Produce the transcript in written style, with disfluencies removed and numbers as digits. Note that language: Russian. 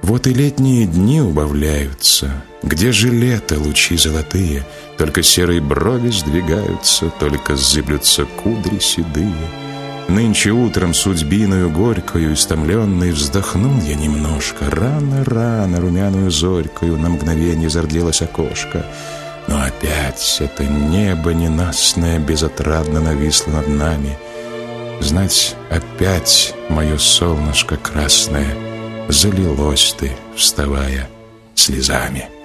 Вот и летние дни убавляются. Где же лето, лучи золотые? Только серые брови сдвигаются, только зыблются кудри седые. Нынче утром судьбиною горькою истомленный вздохнул я немножко. Рано-рано румяную зорькою на мгновенье зарделось окошко. Но опять это небо ненастное безотрадно нависло над нами. Знать, опять мое солнышко красное залилось ты, вставая, слезами.